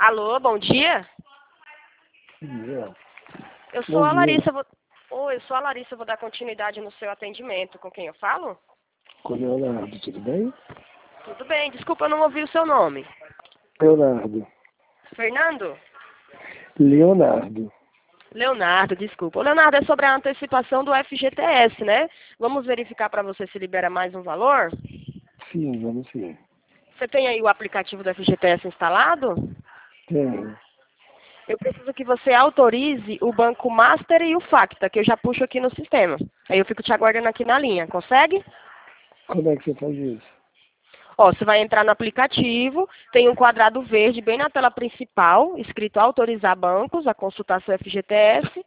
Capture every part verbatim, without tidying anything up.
Alô, bom dia? Yeah. Eu sou Bom a dia. Larissa. Vou... Oi, eu sou a Larissa, vou dar continuidade no seu atendimento. Com quem eu falo? Com o Leonardo, tudo bem? Tudo bem, desculpa, eu não ouvi o seu nome. Leonardo. Fernando? Leonardo. Leonardo, desculpa. O Leonardo, é sobre a antecipação do F G T S, né? Vamos verificar para você se libera mais um valor? Sim, vamos sim. Você tem aí o aplicativo do F G T S instalado? Tenho. Eu preciso que você autorize o Banco Master e o Facta, que eu já puxo aqui no sistema. Aí eu fico te aguardando aqui na linha. Consegue? Como é que você faz isso? Ó, você vai entrar no aplicativo, tem um quadrado verde bem na tela principal, escrito autorizar bancos a consultar seu F G T S.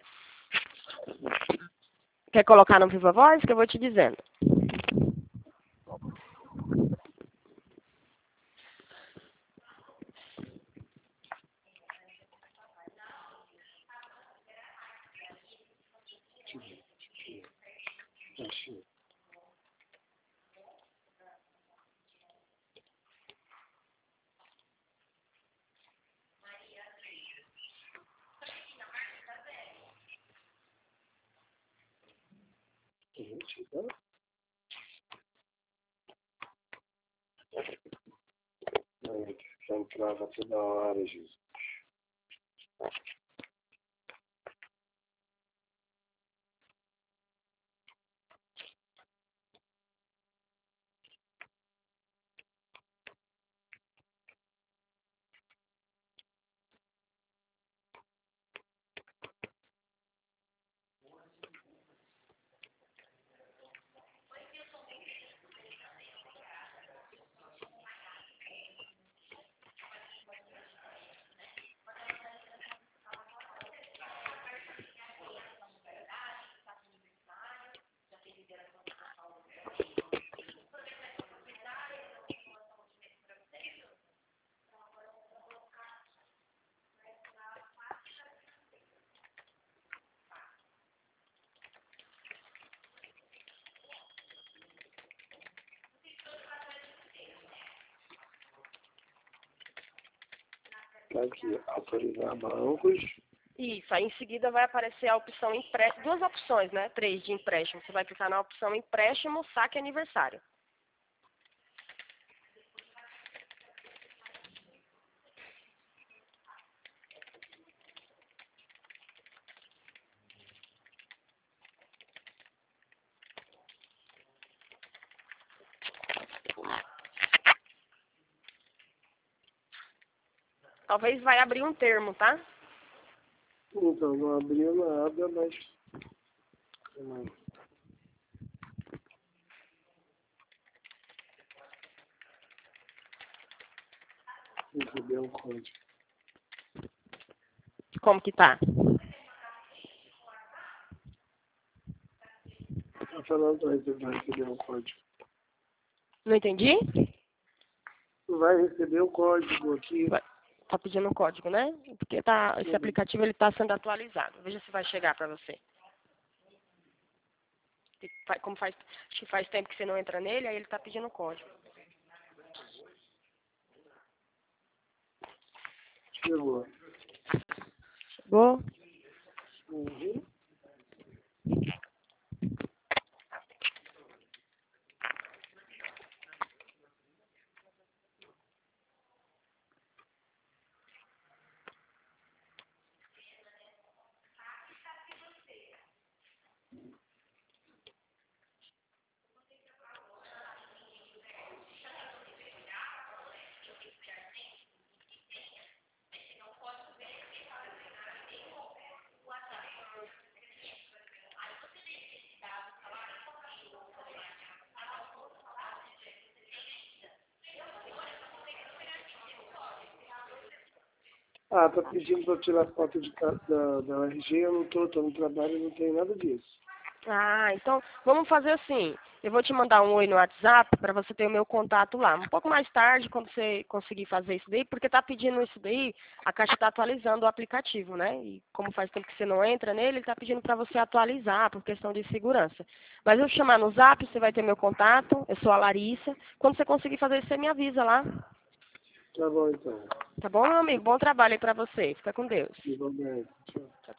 Quer colocar no Viva Voz? Que eu vou te dizendo. Achei. Gente, tá? Ai, já entrava toda hora, Jesus. Tá aqui, autorizar bancos. Isso, aí em seguida vai aparecer a opção empréstimo, duas opções, né? Três de empréstimo. Você vai clicar na opção empréstimo, saque aniversário. Talvez vai abrir um termo, tá? Então, não abriu nada, mas... Hum, Receber um código. Como que tá? Tá falando pra ele que vai receber um código. Não entendi? Vai receber o código aqui. Vai- Tá pedindo um código, né? Porque tá, esse Uhum. aplicativo ele tá sendo atualizado. Veja se vai chegar para você. E fa- Como faz, acho que faz tempo que você não entra nele, aí ele tá pedindo um código. Chegou. Chegou? Uhum. Ah, tá pedindo pra eu tirar foto de, ca- da, da R G, eu não tô, tô no trabalho e não tenho nada disso. Ah, então vamos fazer assim. Eu vou te mandar um oi no WhatsApp para você ter o meu contato lá. Um pouco mais tarde, quando você conseguir fazer isso daí, porque tá pedindo isso daí, a Caixa está atualizando o aplicativo, né? E como faz tempo que você não entra nele, ele tá pedindo para você atualizar por questão de segurança. Mas eu vou chamar no Zap, você vai ter meu contato. Eu sou a Larissa. Quando você conseguir fazer isso, você me avisa lá. Tá bom, então. Tá bom, meu amigo? Bom trabalho aí pra você. Fica com Deus. Igualmente. Tchau. Tchau, tchau.